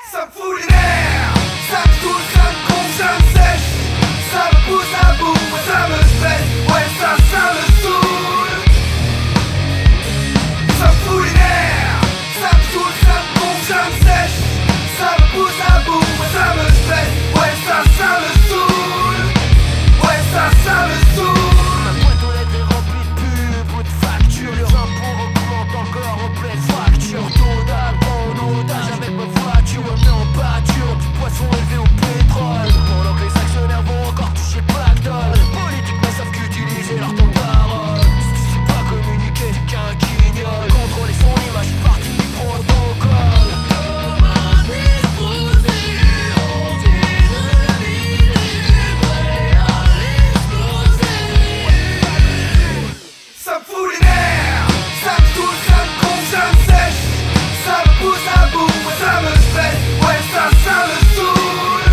Ça me fout les nerfs, ça me saoule, ça me gonfle, ça me sèche. Ça me pousse à bout, ça me stresse. Ouais, ça me saoule. Ça me fout les nerfs, ça me saoule, ça me gonfle, ça me sèche. Ça me pousse à bout, ça me stresse. Ouais, ça me saoule. Ouais, ça me saoule. Ma boîte aux lettres est remplie de pubs ou de factures. Les impôts augmentent encore en pleine fracture. Taux d'abandonnage avec ma voiture. On est en pâture, du poisson élevé au pétrole. Pendant que les actionnaires vont encore toucher pactole. Les politiques ne savent qu'utiliser leur temps de parole. Si tu sais pas communiquer, t'es qu'un guignol. Contrôler son image, partie du protocole. Ça me fout les nerfs, ça me saoule, ça me gonfle, ça me sèche. Ça me pousse à bout, ça me stresse. Ouais, ça me saoule.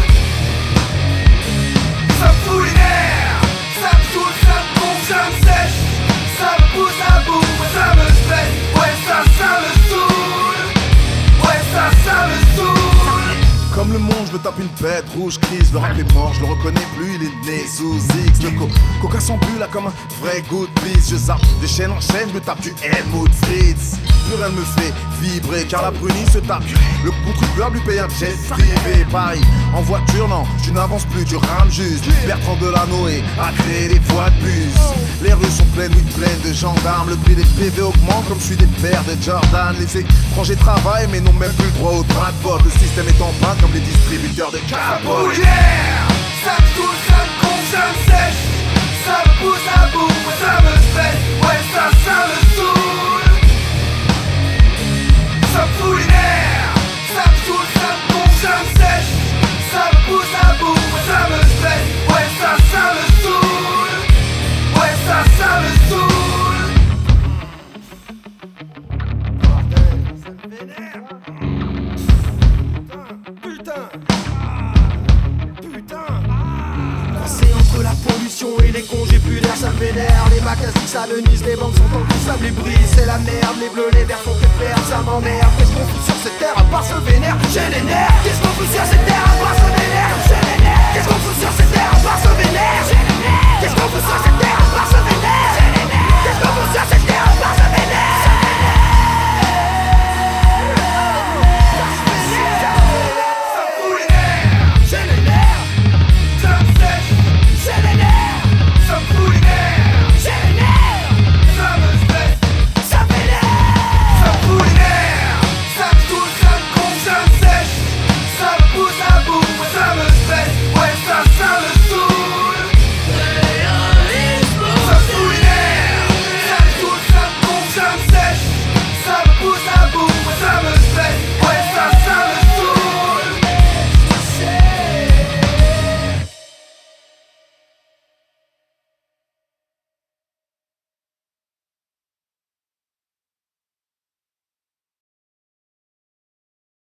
Ça me fout les nerfs, ça me saoule, ça me gonfle, ça me sèche. Ça me pousse à bout, ça me stresse. Ouais, ça me saoule. Ouais, ça me saoule. Comme le monde, je me tape une bête rouge crise. Le rap est mort, je le reconnais plus, il est né sous X. Le coca sans plus là comme un vrai good piece. Je zappe de chaîne en chaîne, je me tape du Helmut Fritz. Plus rien ne me fait vibrer car la brunie se tape. Le contribuable lui paye un jet privé. Paris, en voiture non, tu n'avances plus, tu rames juste. Bertrand Delanoë a créé des voies de bus. Les rues sont pleines, oui pleines de gendarmes. Le prix des PV augmente comme je suis des pères de Jordan. Les étrangers travaillent mais n'ont même plus le droit au droit de vote. Le système est en panne comme les distributeurs de capotes. Ça me saoule, ça me gonfle, ça me sèche. Ça me pousse à bout, ça me stresse. Ouais, ça me saoule. Ça me fout les nerfs, ça me saoule, ça me gonfle, ça me sèche. Ça me pousse à bout, ça me stresse. Ouais, ça me saoule. Ouais, ça me saoule. Bordel, ça me vénère. Putain. C'est entre la pollution et les congés, plus d'air, ça me vénère. Les magasins s'alonisent, les banques sont en tout sable et brise. C'est la merde, les bleus, les verts font que perdre, ça m'emmerde. Qu'est-ce qu'on fout sur cette terre à part se vénère? J'ai les nerfs. Qu'est-ce qu'on fout sur cette terre à part se vénère? J'ai les nerfs. Qu'est-ce qu'on fout sur cette terre à part se vénère? J'ai les nerfs. Qu'est-ce qu'on fout sur cette terre?